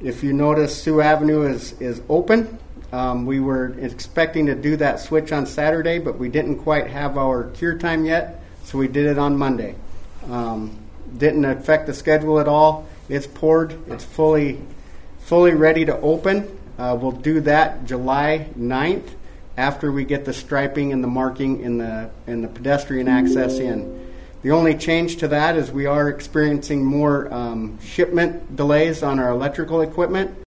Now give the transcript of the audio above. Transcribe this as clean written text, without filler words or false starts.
If you notice, Sioux Avenue is open. We were expecting to do that switch on Saturday, but we didn't quite have our cure time yet, so we did it on Monday. Didn't affect the schedule at all. It's poured. It's fully ready to open. We'll do that July 9th after we get the striping and the marking in the pedestrian access in. The only change to that is we are experiencing more shipment delays on our electrical equipment.